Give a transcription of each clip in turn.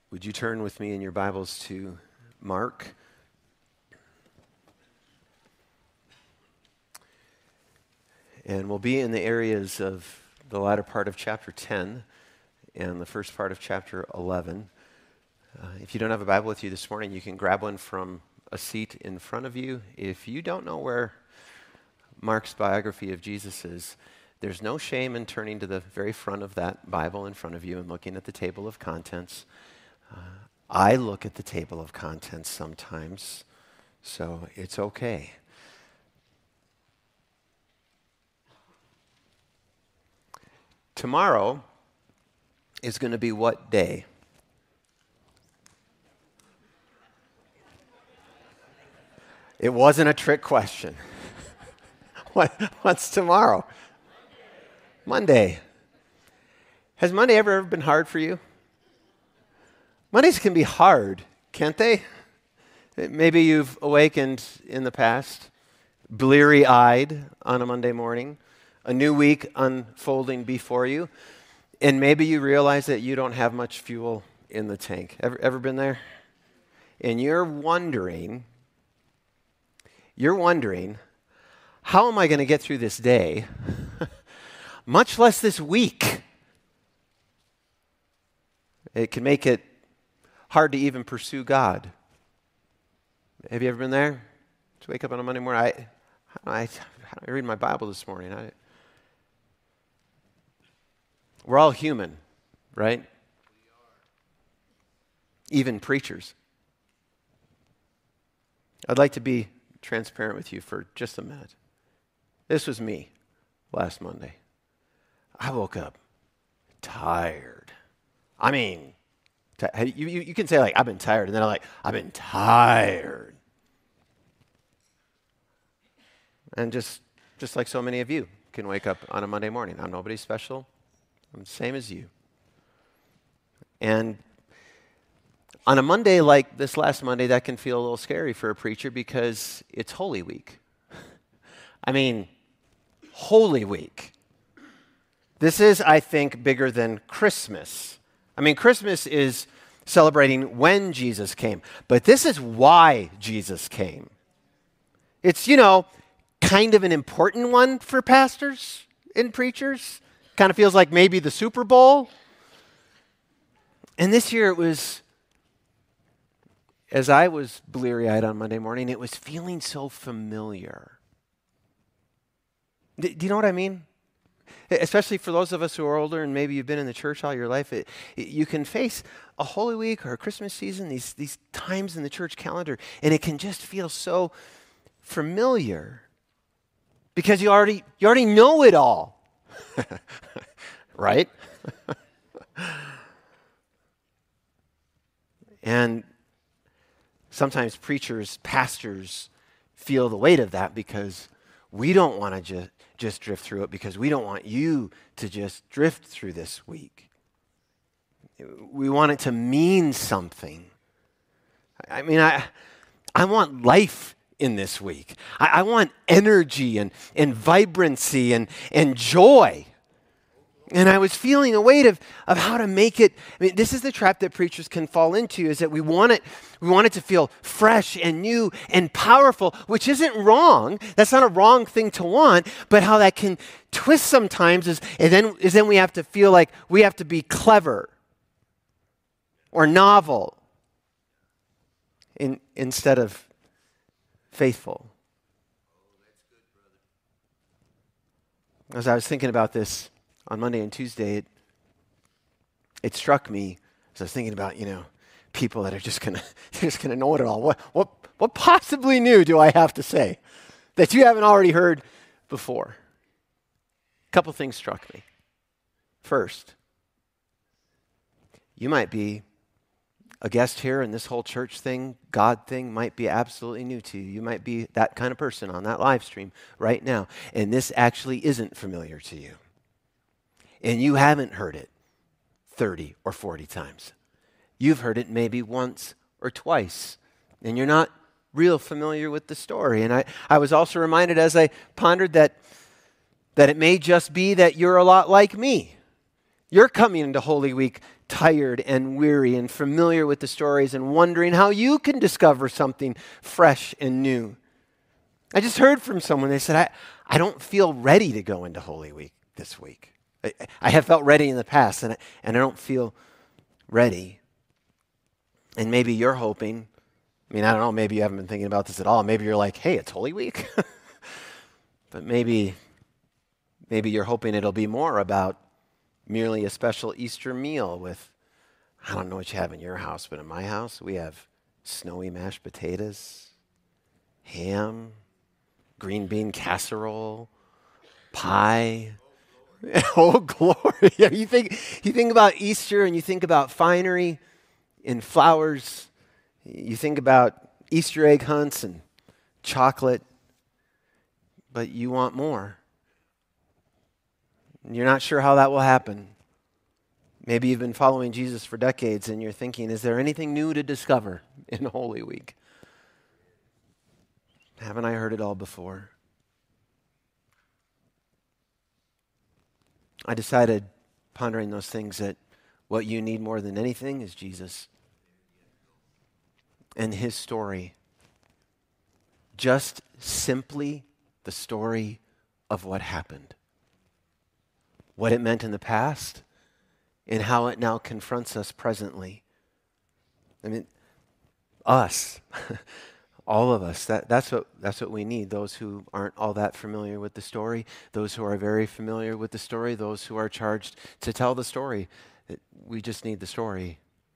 Would you turn with me in your Bibles to Mark? And we'll be in the areas of the latter part of chapter 10 and the first part of chapter 11. If you don't have a Bible with you this morning, you can grab one from a seat in front of you. If you don't know where Mark's biography of Jesus is, there's no shame in turning to the very front of that Bible in front of you and looking at the table of contents. I look at the table of contents sometimes, so it's okay. Tomorrow is going to be what day? It wasn't a trick question. What's tomorrow? Monday. Has Monday ever been hard for you? Mondays can be hard, can't they? Maybe you've awakened in the past, bleary-eyed on a Monday morning, a new week unfolding before you, and maybe you realize that you don't have much fuel in the tank. Ever been there? And you're wondering, how am I going to get through this day, much less this week? It can make it hard to even pursue God. Have you ever been there? To wake up on a Monday morning, I read my Bible this morning. We're all human, right? Even preachers. I'd like to be transparent with you for just a minute. This was me last Monday. I woke up tired. I mean, you can say, like, I've been tired, and then I've been tired. And just like so many of you can wake up on a Monday morning. I'm nobody special. I'm the same as you. And on a Monday like this last Monday, that can feel a little scary for a preacher because it's Holy Week. I mean, Holy Week. This is, I think, bigger than Christmas. I mean, Christmas is celebrating when Jesus came, but this is why Jesus came. It's, kind of an important one for pastors and preachers. Kind of feels like maybe the Super Bowl. And this year it was, as I was bleary-eyed on Monday morning, it was feeling so familiar. Do you know what I mean? Especially for those of us who are older and maybe you've been in the church all your life, you can face a Holy Week or a Christmas season, these times in the church calendar, and it can just feel so familiar because you already know it all, right? And sometimes preachers, pastors feel the weight of that because we don't want to just drift through it because we don't want you to just drift through this week. We want it to mean something. I mean, I want life in this week. I want energy and vibrancy and joy. And I was feeling the weight of how to make it. I mean, this is the trap that preachers can fall into, is that we want it to feel fresh and new and powerful, which isn't wrong. That's not a wrong thing to want, but how that can twist sometimes is then we have to feel like we have to be clever or novel instead of faithful. As I was thinking about this on Monday and Tuesday, it struck me as I was thinking about, people that are just gonna know it all. What possibly new do I have to say that you haven't already heard before? A couple things struck me. First, you might be a guest here, and this whole church thing, God thing, might be absolutely new to you. You might be that kind of person on that live stream right now, and this actually isn't familiar to you. And you haven't heard it 30 or 40 times. You've heard it maybe once or twice, and you're not real familiar with the story. And I was also reminded as I pondered that it may just be that you're a lot like me. You're coming into Holy Week tired and weary and familiar with the stories and wondering how you can discover something fresh and new. I just heard from someone, they said, I don't feel ready to go into Holy Week this week. I have felt ready in the past, and I don't feel ready. And maybe you're hoping, I don't know, maybe you haven't been thinking about this at all. Maybe you're like, hey, it's Holy Week. But maybe you're hoping it'll be more about merely a special Easter meal with, I don't know what you have in your house, but in my house, we have snowy mashed potatoes, ham, green bean casserole, pie. Oh, glory. Yeah, you think about Easter and you think about finery and flowers. You think about Easter egg hunts and chocolate, but you want more. You're not sure how that will happen. Maybe you've been following Jesus for decades and you're thinking, is there anything new to discover in Holy Week? Haven't I heard it all before? I decided, pondering those things, that what you need more than anything is Jesus and his story. Just simply the story of what happened. What it meant in the past and how it now confronts us presently. Us, all of us, that's what we need. Those who aren't all that familiar with the story, those who are very familiar with the story, those who are charged to tell the story. We just need the story.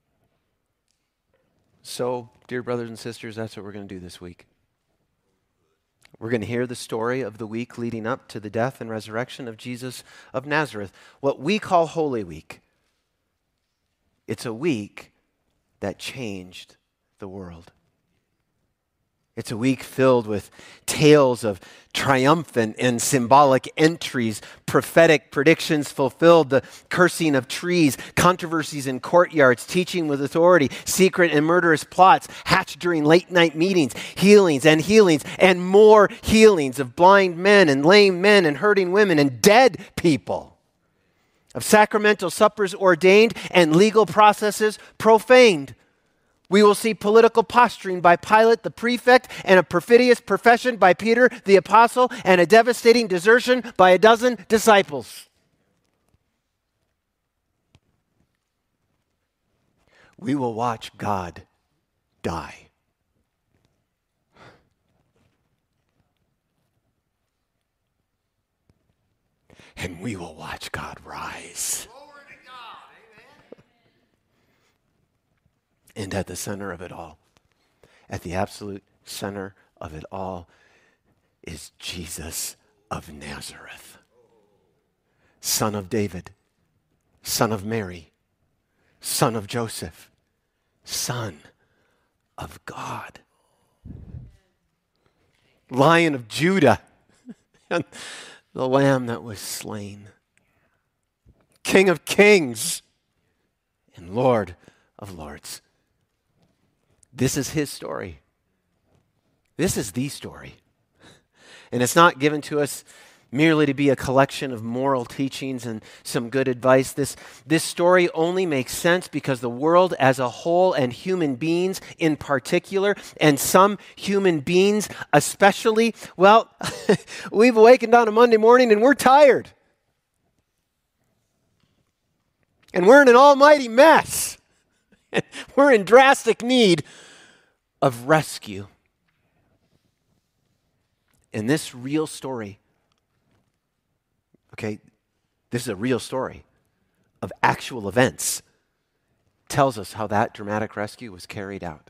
So, dear brothers and sisters, that's what we're going to do this week. We're going to hear the story of the week leading up to the death and resurrection of Jesus of Nazareth, what we call Holy Week. It's a week that changed the world. It's a week filled with tales of triumphant and symbolic entries, prophetic predictions fulfilled, the cursing of trees, controversies in courtyards, teaching with authority, secret and murderous plots hatched during late night meetings, healings, and more healings of blind men and lame men and hurting women and dead people, of sacramental suppers ordained and legal processes profaned. We will see political posturing by Pilate the prefect and a perfidious profession by Peter the apostle and a devastating desertion by a dozen disciples. We will watch God die. And we will watch God rise. And at the center of it all, at the absolute center of it all, is Jesus of Nazareth, son of David, son of Mary, son of Joseph, son of God, Lion of Judah, and the Lamb that was slain, King of kings and Lord of lords. This is his story. This is the story. And it's not given to us merely to be a collection of moral teachings and some good advice. This story only makes sense because the world as a whole and human beings in particular, and some human beings especially, well, we've awakened on a Monday morning and we're tired. And we're in an almighty mess. We're in drastic need of rescue. And this real story, okay, this is a real story of actual events, tells us how that dramatic rescue was carried out.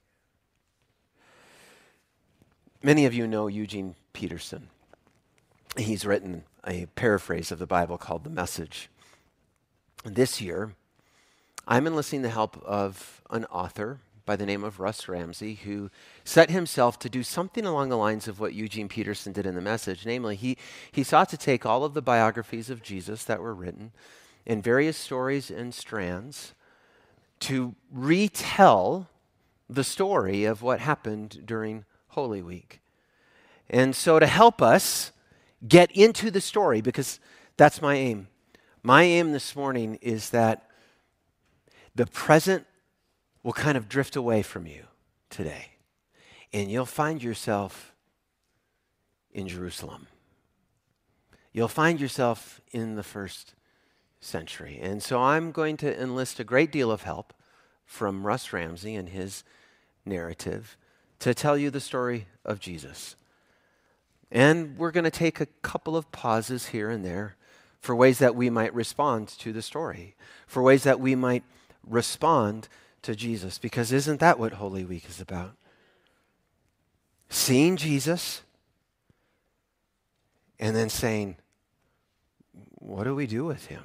Many of you know Eugene Peterson. He's written a paraphrase of the Bible called The Message. This year, I'm enlisting the help of an author by the name of Russ Ramsey, who set himself to do something along the lines of what Eugene Peterson did in The Message. Namely, he sought to take all of the biographies of Jesus that were written in various stories and strands to retell the story of what happened during Holy Week. And so to help us get into the story, because that's my aim. My aim this morning is that the present will kind of drift away from you today, and you'll find yourself in Jerusalem. You'll find yourself in the first century. And so I'm going to enlist a great deal of help from Russ Ramsey and his narrative to tell you the story of Jesus. And we're going to take a couple of pauses here and there for ways that we might respond to the story, for ways that we might respond to Jesus, because isn't that what Holy Week is about? Seeing Jesus and then saying, what do we do with him?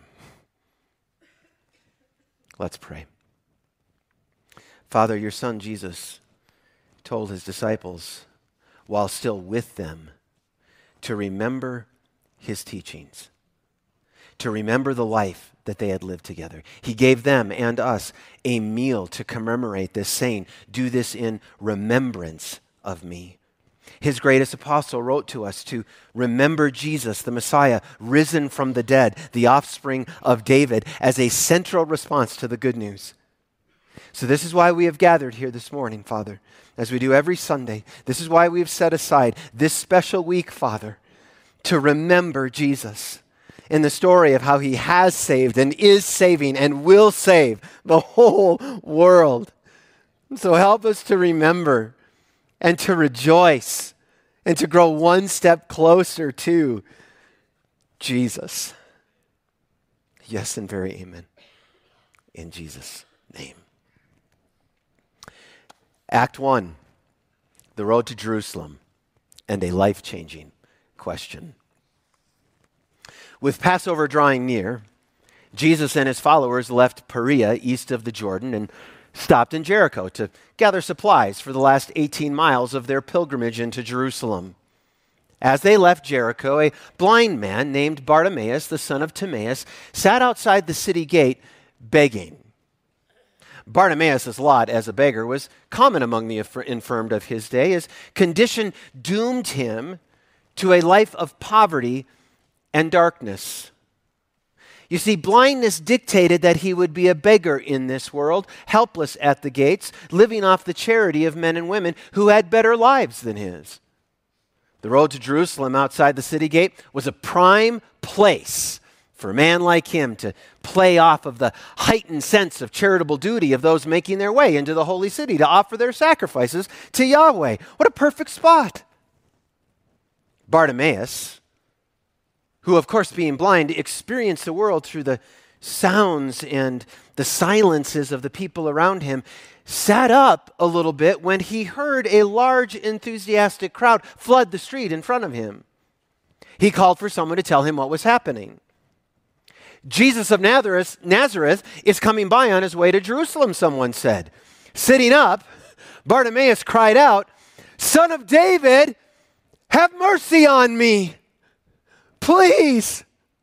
Let's pray. Father, your son Jesus told his disciples, while still with them, to remember his teachings, to remember the life that they had lived together. He gave them and us a meal to commemorate this, saying, do this in remembrance of me. His greatest apostle wrote to us to remember Jesus, the Messiah, risen from the dead, the offspring of David, as a central response to the good news. So this is why we have gathered here this morning, Father, as we do every Sunday. This is why we have set aside this special week, Father, to remember Jesus in the story of how he has saved and is saving and will save the whole world. So help us to remember and to rejoice and to grow one step closer to Jesus. Yes and very amen. In Jesus' name. Act 1, the road to Jerusalem and a life-changing question. With Passover drawing near, Jesus and his followers left Perea east of the Jordan and stopped in Jericho to gather supplies for the last 18 miles of their pilgrimage into Jerusalem. As they left Jericho, a blind man named Bartimaeus, the son of Timaeus, sat outside the city gate begging. Bartimaeus' lot as a beggar was common among the infirmed of his day. His condition doomed him to a life of poverty and darkness. You see, blindness dictated that he would be a beggar in this world, helpless at the gates, living off the charity of men and women who had better lives than his. The road to Jerusalem outside the city gate was a prime place for a man like him to play off of the heightened sense of charitable duty of those making their way into the holy city to offer their sacrifices to Yahweh. What a perfect spot. Bartimaeus, who, of course, being blind, experienced the world through the sounds and the silences of the people around him, sat up a little bit when he heard a large, enthusiastic crowd flood the street in front of him. He called for someone to tell him what was happening. Jesus of Nazareth is coming by on his way to Jerusalem, someone said. Sitting up, Bartimaeus cried out, "Son of David, have mercy on me, please."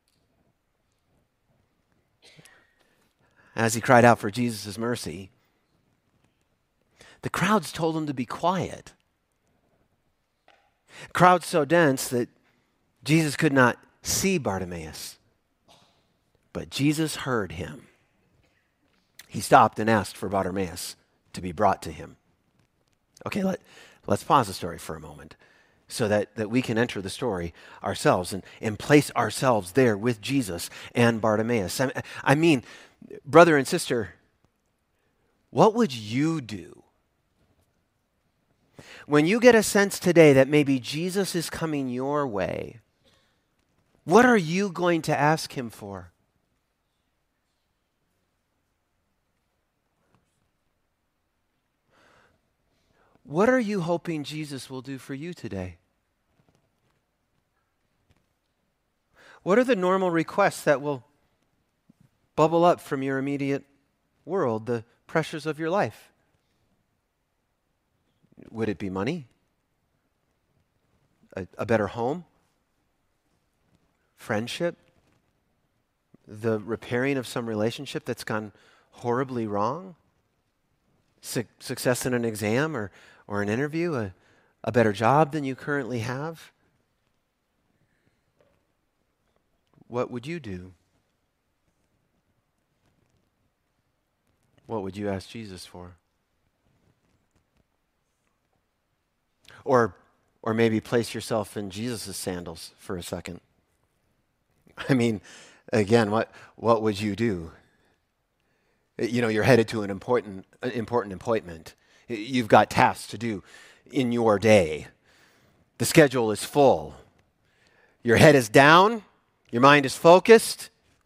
As he cried out for Jesus' mercy, the crowds told him to be quiet. Crowds so dense that Jesus could not see Bartimaeus. But Jesus heard him. He stopped and asked for Bartimaeus to be brought to him. Okay, let's pause the story for a moment so that we can enter the story ourselves and place ourselves there with Jesus and Bartimaeus. I mean, brother and sister, what would you do when you get a sense today that maybe Jesus is coming your way? What are you going to ask him for? What are you hoping Jesus will do for you today? What are the normal requests that will bubble up from your immediate world, the pressures of your life? Would it be money? A better home? Friendship? The repairing of some relationship that's gone horribly wrong? Success in an exam or an interview, a better job than you currently have? What would you do? What would you ask Jesus for? Or maybe place yourself in Jesus' sandals for a second. I mean, again, what would you do? You're headed to an important appointment. You've got tasks to do in your day. The schedule is full. Your head is down. Your mind is focused.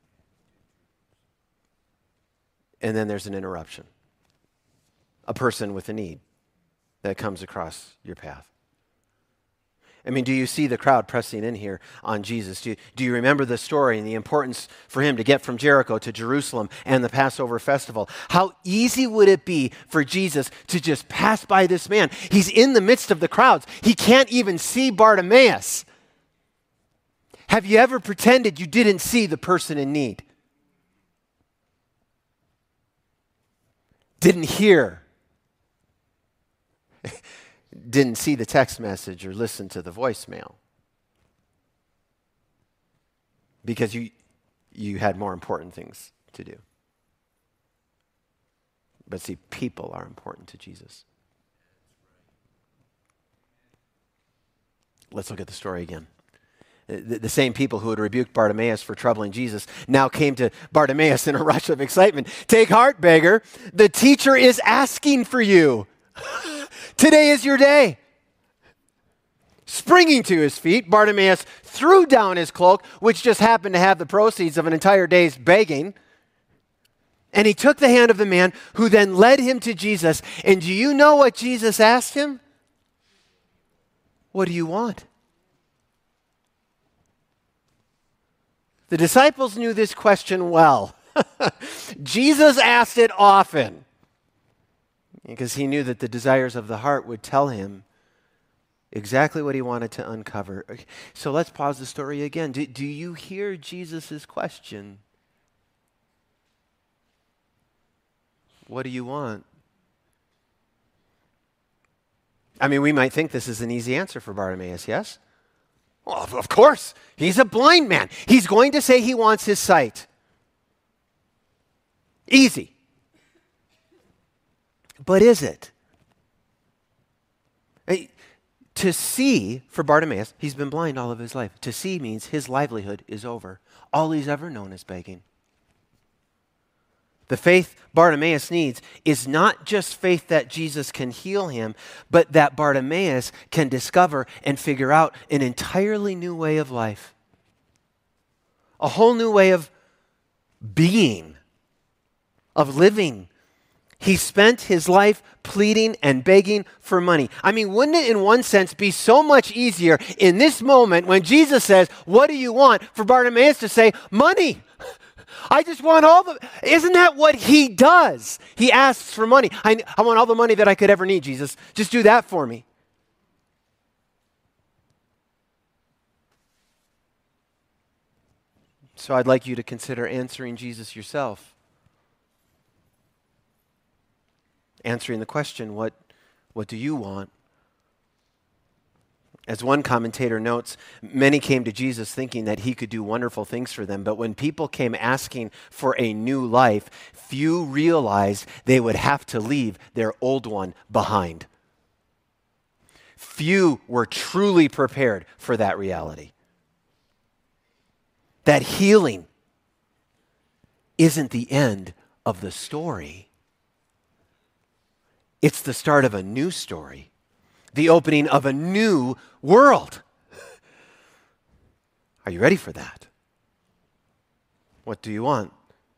And then there's an interruption. A person with a need that comes across your path. I mean, do you see the crowd pressing in here on Jesus? Do you remember the story and the importance for him to get from Jericho to Jerusalem and the Passover festival? How easy would it be for Jesus to just pass by this man? He's in the midst of the crowds. He can't even see Bartimaeus. Have you ever pretended you didn't see the person in need? Didn't hear? Didn't see the text message or listen to the voicemail because you had more important things to do. But see, people are important to Jesus. Let's look at the story again. The same people who had rebuked Bartimaeus for troubling Jesus now came to Bartimaeus in a rush of excitement. Take heart, beggar. The teacher is asking for you. Today is your day. Springing to his feet, Bartimaeus threw down his cloak, which just happened to have the proceeds of an entire day's begging. And he took the hand of the man, who then led him to Jesus. And do you know what Jesus asked him? What do you want? The disciples knew this question well. Jesus asked it often, because he knew that the desires of the heart would tell him exactly what he wanted to uncover. So let's pause the story again. Do you hear Jesus' question? What do you want? I mean, we might think this is an easy answer for Bartimaeus, yes? Well, of course. He's a blind man. He's going to say he wants his sight. Easy. But is it? To see, for Bartimaeus, he's been blind all of his life. To see means his livelihood is over. All he's ever known is begging. The faith Bartimaeus needs is not just faith that Jesus can heal him, but that Bartimaeus can discover and figure out an entirely new way of life. A whole new way of being, of living. He spent his life pleading and begging for money. I mean, wouldn't it in one sense be so much easier in this moment when Jesus says, what do you want, for Bartimaeus to say, money? I just want all the... Isn't that what he does? He asks for money. I want all the money that I could ever need, Jesus. Just do that for me. So I'd like you to consider answering Jesus yourself. Answering the question, what do you want? As one commentator notes, many came to Jesus thinking that he could do wonderful things for them, but when people came asking for a new life, few realized they would have to leave their old one behind. Few were truly prepared for that reality. That healing isn't the end of the story. It's the start of a new story. The opening of a new world. Are you ready for that? What do you want?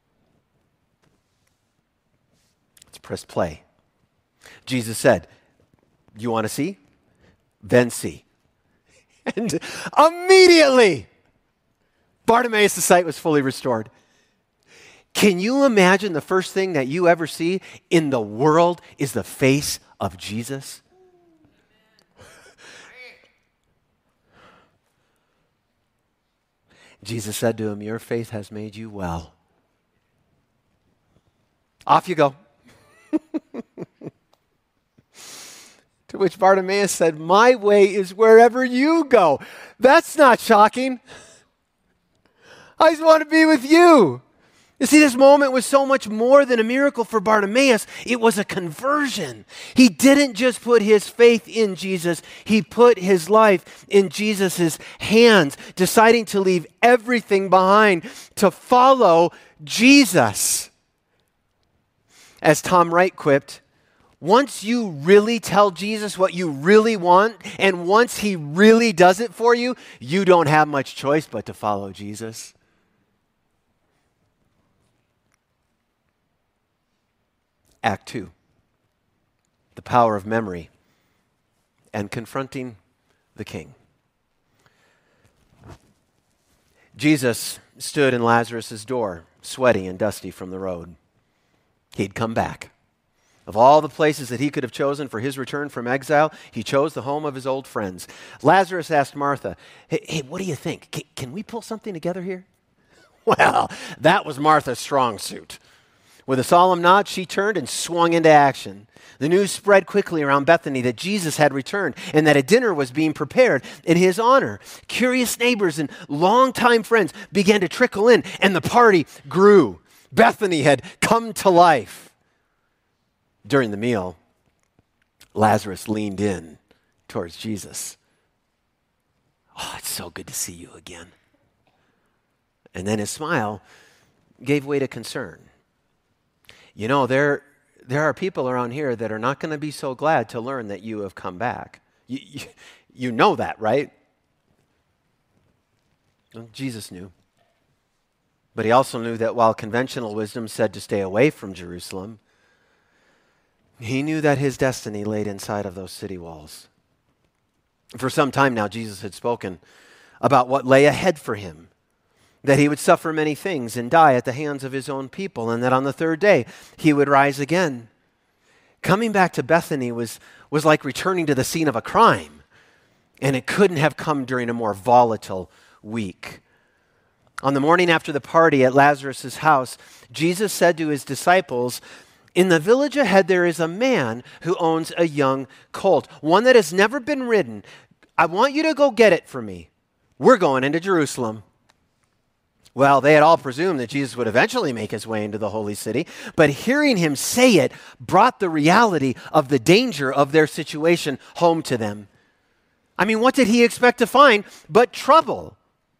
Let's press play. Jesus said, you want to see? Then see. And immediately, Bartimaeus' sight was fully restored. Can you imagine the first thing that you ever see in the world is the face of Jesus? Jesus said to him, your faith has made you well. Off you go. To which Bartimaeus said, my way is wherever you go. That's not shocking. I just want to be with you. You see, this moment was so much more than a miracle for Bartimaeus. It was a conversion. He didn't just put his faith in Jesus. He put his life in Jesus' hands, deciding to leave everything behind to follow Jesus. As Tom Wright quipped, once you really tell Jesus what you really want, and once he really does it for you, you don't have much choice but to follow Jesus. Act 2, the power of memory and confronting the king. Jesus stood in Lazarus' door, sweaty and dusty from the road. He'd come back. Of all the places that he could have chosen for his return from exile, he chose the home of his old friends. Lazarus asked Martha, hey, what do you think? Can we pull something together here? Well, that was Martha's strong suit. With a solemn nod, she turned and swung into action. The news spread quickly around Bethany that Jesus had returned and that a dinner was being prepared in his honor. Curious neighbors and longtime friends began to trickle in, and the party grew. Bethany had come to life. During the meal, Lazarus leaned in towards Jesus. Oh, it's so good to see you again. And then his smile gave way to concern. You know, there are people around here that are not going to be so glad to learn that you have come back. You know that, right? Well, Jesus knew. But he also knew that while conventional wisdom said to stay away from Jerusalem, he knew that his destiny laid inside of those city walls. For some time now, Jesus had spoken about what lay ahead for him, that he would suffer many things and die at the hands of his own people, and that on the third day he would rise again. Coming back to Bethany was like returning to the scene of a crime, and it couldn't have come during a more volatile week. On the morning after the party at Lazarus' house, Jesus said to his disciples, "In the village ahead there is a man who owns a young colt, one that has never been ridden. I want you to go get it for me. We're going into Jerusalem." Well, they had all presumed that Jesus would eventually make his way into the holy city, but hearing him say it brought the reality of the danger of their situation home to them. I mean, what did he expect to find but trouble?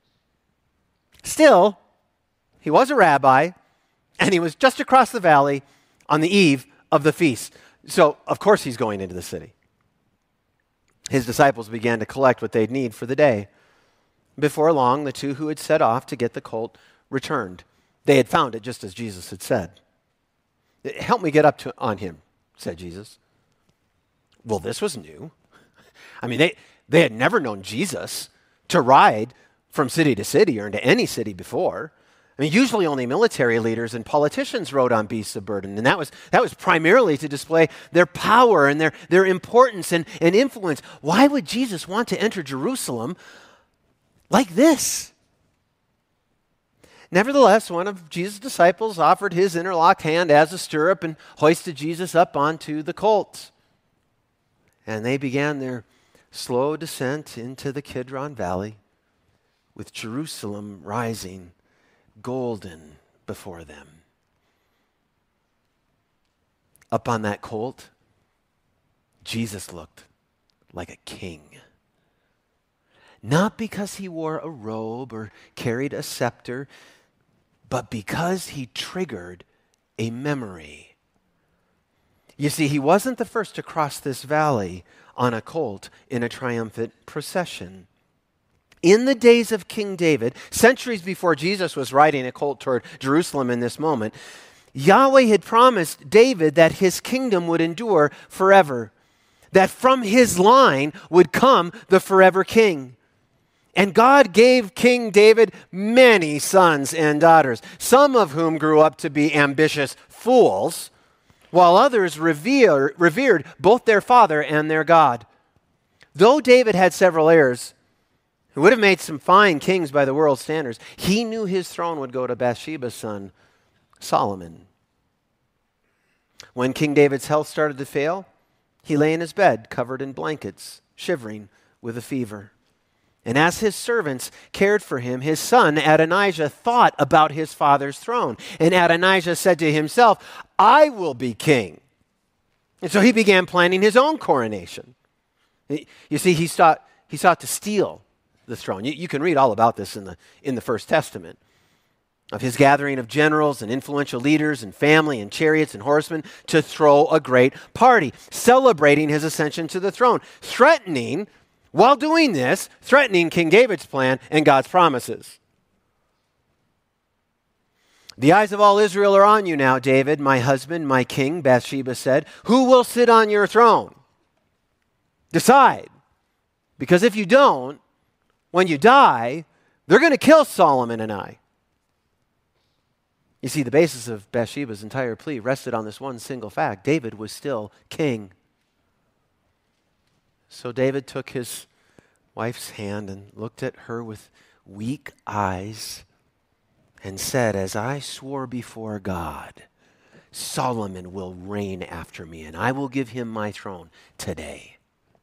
Still, he was a rabbi, and he was just across the valley on the eve of the feast. So, of course, he's going into the city. His disciples began to collect what they'd need for the day. Before long, the two who had set off to get the colt returned. They had found it just as Jesus had said. "Help me get up on him," said Jesus. Well, this was new. I mean, they had never known Jesus to ride from city to city or into any city before. I mean, usually only military leaders and politicians rode on beasts of burden, and that was primarily to display their power and their importance and influence. Why would Jesus want to enter Jerusalem like this? Nevertheless, one of Jesus' disciples offered his interlocked hand as a stirrup and hoisted Jesus up onto the colt. And they began their slow descent into the Kidron Valley, with Jerusalem rising golden before them. Up on that colt, Jesus looked like a king. Not because he wore a robe or carried a scepter, but because he triggered a memory. You see, he wasn't the first to cross this valley on a colt in a triumphant procession. In the days of King David, centuries before Jesus was riding a colt toward Jerusalem in this moment, Yahweh had promised David that his kingdom would endure forever, that from his line would come the forever king. And God gave King David many sons and daughters, some of whom grew up to be ambitious fools, while others revered both their father and their God. Though David had several heirs who would have made some fine kings by the world's standards, he knew his throne would go to Bathsheba's son, Solomon. When King David's health started to fail, he lay in his bed, covered in blankets, shivering with a fever. And as his servants cared for him, his son Adonijah thought about his father's throne. And Adonijah said to himself, I will be king. And so he began planning his own coronation. You see, he sought to steal the throne. You can read all about this in the First Testament, of his gathering of generals and influential leaders and family and chariots and horsemen to throw a great party, celebrating his ascension to the throne, while doing this, threatening King David's plan and God's promises. The eyes of all Israel are on you now, David, my husband, my king, Bathsheba said. Who will sit on your throne? Decide. Because if you don't, when you die, they're going to kill Solomon and I. You see, the basis of Bathsheba's entire plea rested on this one single fact. David was still king. So David took his wife's hand and looked at her with weak eyes and said, as I swore before God, Solomon will reign after me, and I will give him my throne today.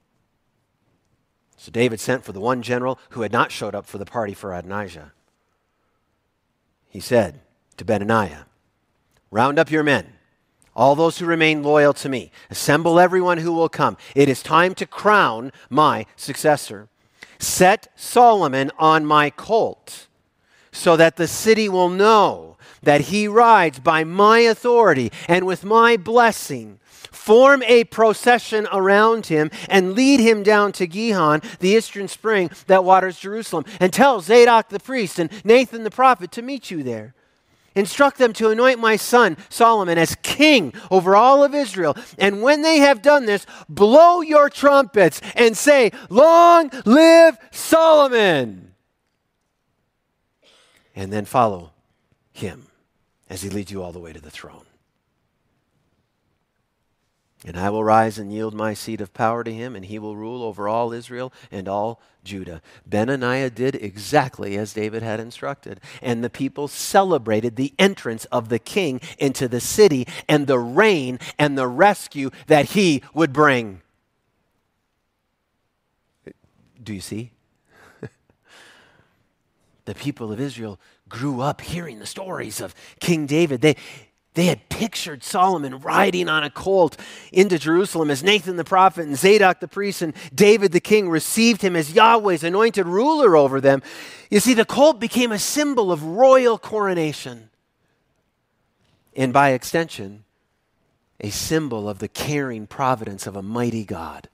So David sent for the one general who had not showed up for the party for Adonijah. He said to Benaiah, round up your men, all those who remain loyal to me. Assemble everyone who will come. It is time to crown my successor. Set Solomon on my colt, so that the city will know that he rides by my authority and with my blessing. Form a procession around him and lead him down to Gihon, the eastern spring that waters Jerusalem. And tell Zadok the priest and Nathan the prophet to meet you there. Instruct them to anoint my son Solomon as king over all of Israel. And when they have done this, blow your trumpets and say, long live Solomon! And then follow him as he leads you all the way to the throne. And I will rise and yield my seat of power to him, and he will rule over all Israel and all Judah. Benaiah did exactly as David had instructed, and the people celebrated the entrance of the king into the city and the reign and the rescue that he would bring. Do you see? The people of Israel grew up hearing the stories of King David. They had pictured Solomon riding on a colt into Jerusalem as Nathan the prophet and Zadok the priest and David the king received him as Yahweh's anointed ruler over them. You see, the colt became a symbol of royal coronation. And by extension, a symbol of the caring providence of a mighty God.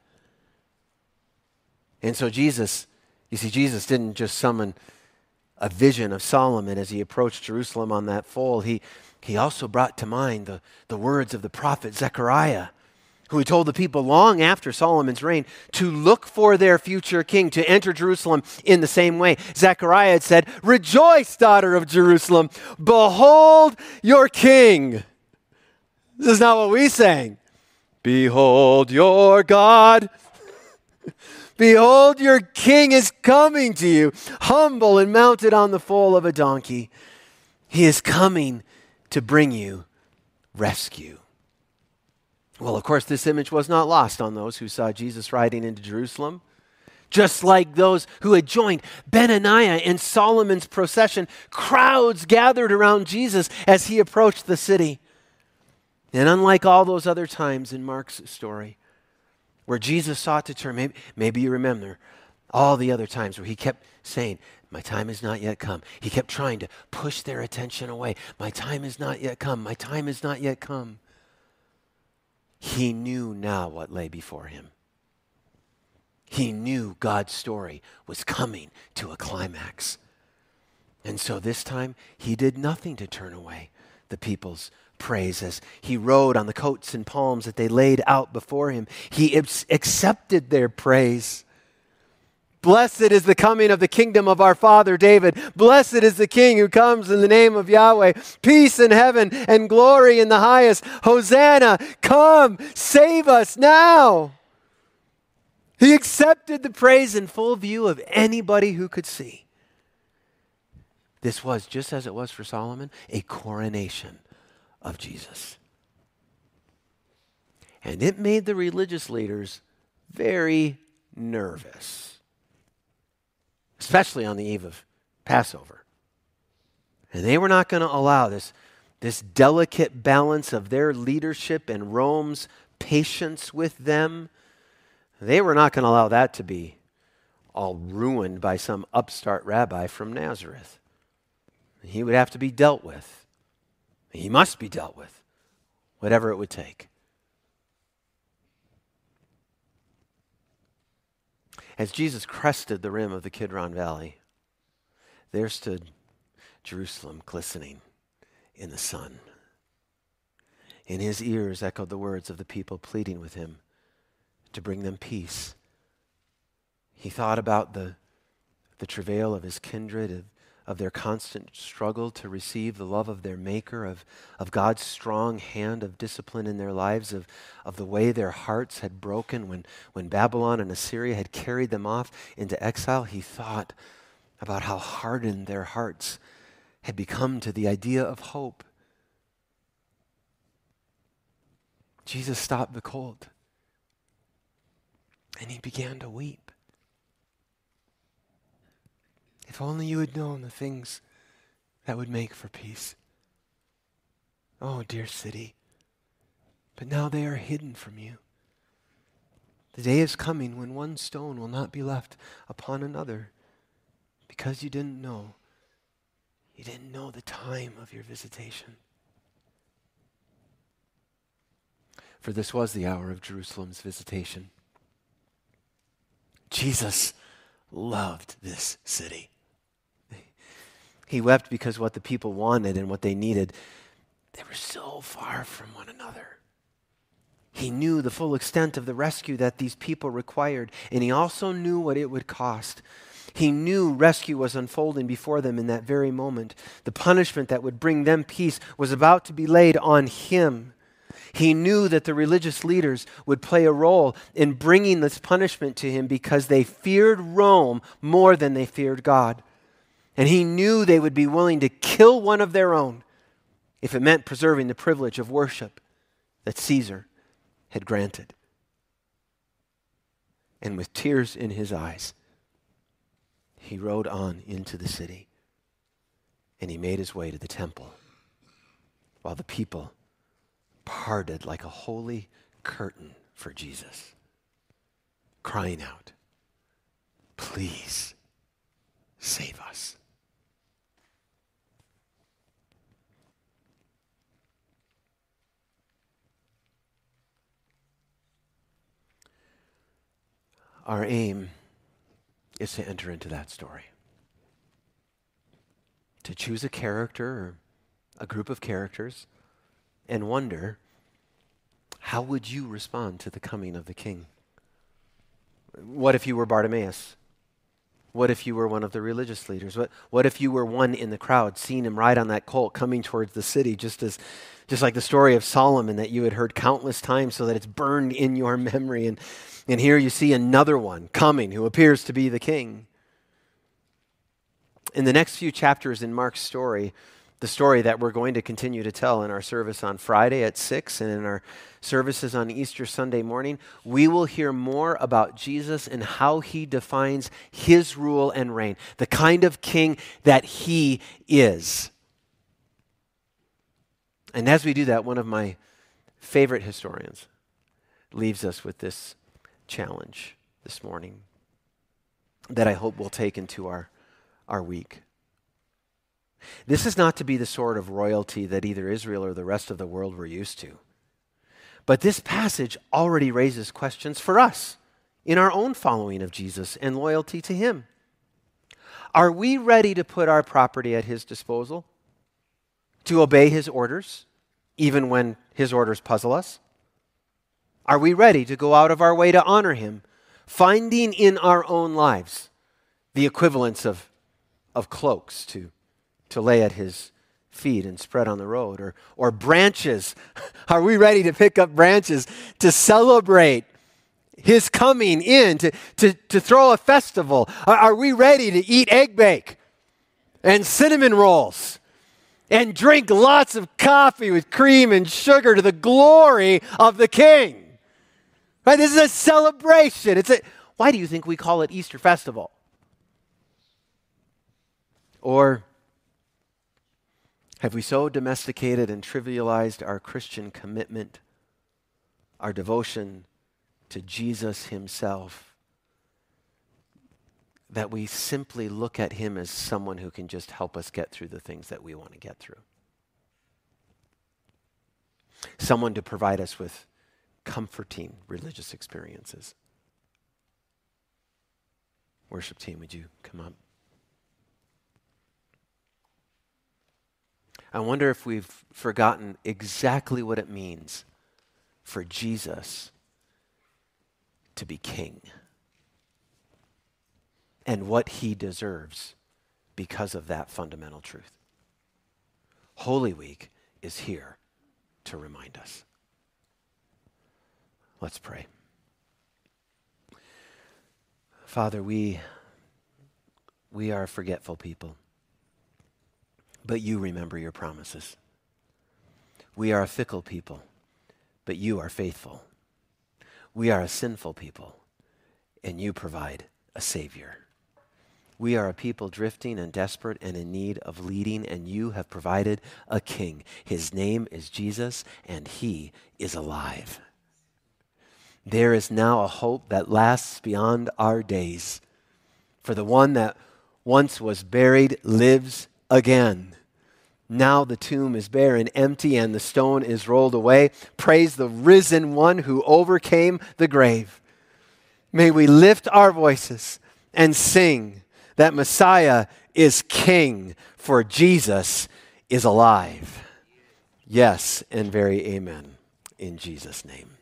And so Jesus didn't just summon a vision of Solomon as he approached Jerusalem on that foal. He also brought to mind the words of the prophet Zechariah, who had told the people long after Solomon's reign to look for their future king to enter Jerusalem in the same way. Zechariah had said, rejoice, daughter of Jerusalem, behold your king. This is not what we sang. Behold your God. Behold, your king is coming to you, humble and mounted on the foal of a donkey. He is coming to bring you rescue. Well, of course, this image was not lost on those who saw Jesus riding into Jerusalem. Just like those who had joined Benaiah in Solomon's procession, crowds gathered around Jesus as he approached the city. And unlike all those other times in Mark's story, where Jesus sought to turn, maybe you remember all the other times where he kept saying, my time is not yet come. He kept trying to push their attention away. My time is not yet come. My time is not yet come. He knew now what lay before him. He knew God's story was coming to a climax. And so this time, he did nothing to turn away the people's praise as he rode on the coats and palms that they laid out before him. He accepted their praise. Blessed is the coming of the kingdom of our father David. Blessed is the king who comes in the name of Yahweh. Peace in heaven and glory in the highest. Hosanna, come, save us now. He accepted the praise in full view of anybody who could see. This was, just as it was for Solomon, a coronation of Jesus. And it made the religious leaders very nervous. especially on the eve of Passover. And they were not going to allow this delicate balance of their leadership and Rome's patience with them. They were not going to allow that to be all ruined by some upstart rabbi from Nazareth. He would have to be dealt with. He must be dealt with, whatever it would take. As Jesus crested the rim of the Kidron Valley, there stood Jerusalem glistening in the sun. In his ears echoed the words of the people pleading with him to bring them peace. He thought about the travail of his kindred, of their constant struggle to receive the love of their Maker, of God's strong hand of discipline in their lives, of the way their hearts had broken when Babylon and Assyria had carried them off into exile. He thought about how hardened their hearts had become to the idea of hope. Jesus stopped the colt, and he began to weep. If only you had known the things that would make for peace. Oh, dear city, but now they are hidden from you. The day is coming when one stone will not be left upon another, because you didn't know. You didn't know the time of your visitation. For this was the hour of Jerusalem's visitation. Jesus loved this city. He wept because what the people wanted and what they needed, they were so far from one another. He knew the full extent of the rescue that these people required, and he also knew what it would cost. He knew rescue was unfolding before them in that very moment. The punishment that would bring them peace was about to be laid on him. He knew that the religious leaders would play a role in bringing this punishment to him because they feared Rome more than they feared God. And he knew they would be willing to kill one of their own if it meant preserving the privilege of worship that Caesar had granted. And with tears in his eyes, he rode on into the city, and he made his way to the temple while the people parted like a holy curtain for Jesus, crying out, "Please save us." Our aim is to enter into that story. To choose a character or a group of characters and wonder, how would you respond to the coming of the King? What if you were Bartimaeus? What if you were one of the religious leaders? What if you were one in the crowd, seeing him ride on that colt coming towards the city, just like the story of Solomon that you had heard countless times so that it's burned in your memory. And here you see another one coming who appears to be the king. In the next few chapters in Mark's story, the story that we're going to continue to tell in our service on Friday at 6 and in our services on Easter Sunday morning, we will hear more about Jesus and how he defines his rule and reign, the kind of king that he is. And as we do that, one of my favorite historians leaves us with this challenge this morning that I hope we'll take into our week. This is not to be the sort of royalty that either Israel or the rest of the world were used to. But this passage already raises questions for us in our own following of Jesus and loyalty to him. Are we ready to put our property at his disposal? To obey his orders, even when his orders puzzle us? Are we ready to go out of our way to honor him, finding in our own lives the equivalents of cloaks to lay at his feet and spread on the road, or branches? Are we ready to pick up branches to celebrate his coming in, to throw a festival? Are we ready to eat egg bake and cinnamon rolls and drink lots of coffee with cream and sugar to the glory of the King? Right? This is a celebration. Why do you think we call it Easter Festival? Or have we so domesticated and trivialized our Christian commitment, our devotion to Jesus himself, that we simply look at him as someone who can just help us get through the things that we want to get through? Someone to provide us with comforting religious experiences. Worship team, would you come up? I wonder if we've forgotten exactly what it means for Jesus to be king and what he deserves because of that fundamental truth. Holy Week is here to remind us. Let's pray. Father, we are a forgetful people, but you remember your promises. We are a fickle people, but you are faithful. We are a sinful people, and you provide a Savior. We are a people drifting and desperate and in need of leading, and you have provided a King. His name is Jesus, and he is alive. There is now a hope that lasts beyond our days. For the one that once was buried lives again. Now the tomb is bare and empty, and the stone is rolled away. Praise the risen one who overcame the grave. May we lift our voices and sing that Messiah is King, for Jesus is alive. Yes, and very amen in Jesus' name.